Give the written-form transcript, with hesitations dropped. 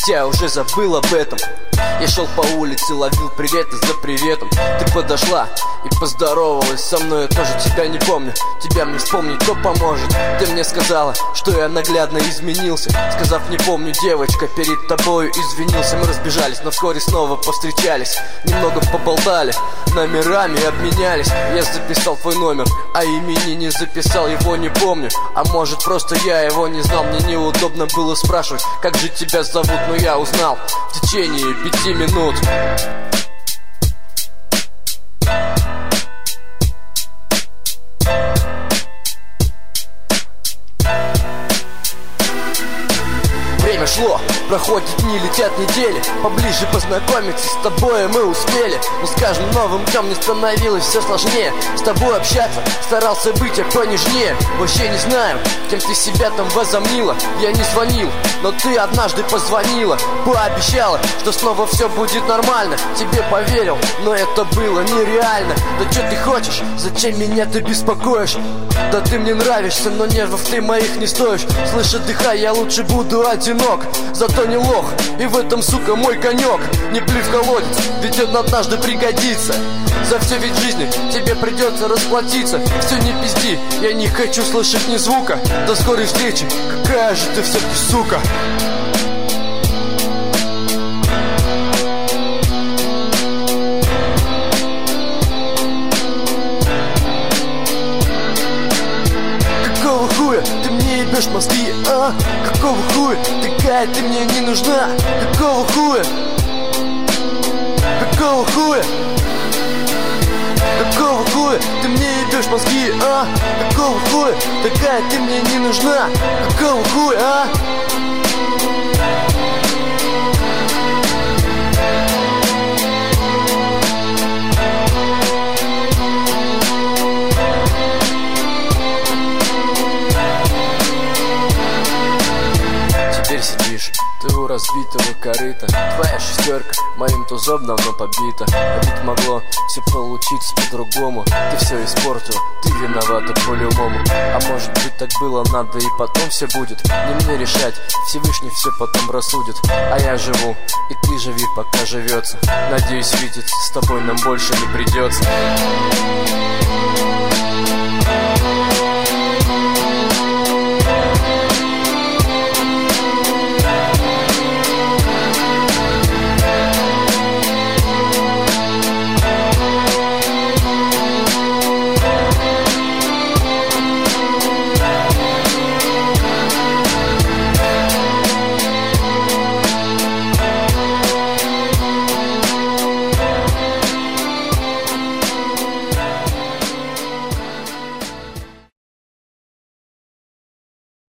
хотя уже забыл об этом. Я шел по улице, ловил приветы за приветом. Ты подошла и поздоровалась со мной. Я тоже тебя не помню, тебя мне вспомнить кто поможет? Ты мне сказала, что я наглядно изменился. Сказав не помню, девочка, перед тобою извинился. Мы разбежались, но вскоре снова повстречались. Немного поболтали, номерами обменялись. Я записал твой номер, а имени не записал, его не помню. А может просто я его не знал. Мне неудобно было спрашивать, как же тебя зовут, но я узнал в течение 5 минут. Время шло, проходят дни, летят недели. Поближе познакомиться с тобой мы успели. Но с каждым новым днем мне становилось все сложнее. С тобой общаться, старался быть я понежнее. Вообще не знаю, кем ты себя там возомнила. Я не звонил, но ты однажды позвонила. Пообещала, что снова все будет нормально. Тебе поверил, но это было нереально. Да что ты хочешь? Зачем меня ты беспокоишь? Да ты мне нравишься, но нервов ты моих не стоишь. Слыша дыхай, я лучше буду одинок. Зато не лох, и в этом, сука, мой конек. Не плюй в колодец, ведь он однажды пригодится. За все ведь в жизни тебе придется расплатиться. Все не пизди, я не хочу слышать ни звука. До скорой встречи, какая же ты все-таки сука. Какого хуя ты мне ебешь мозги, а? Какого хуя такая ты мне не нужна? Какого хуя? Какого хуя? Какого хуя ты мне ебешь мозги, а? Какого хуя такая ты мне не нужна? Какого хуя, а? Теперь сидишь ты у разбитого корыта. Твоя шестерка моим тузом давно побита. А ведь могло все получиться по-другому. Ты все испортил, ты виновата по-любому. А может быть так было надо и потом все будет. Не мне решать, Всевышний все потом рассудит. А я живу, и ты живи пока живется. Надеюсь видеться с тобой нам больше не придется.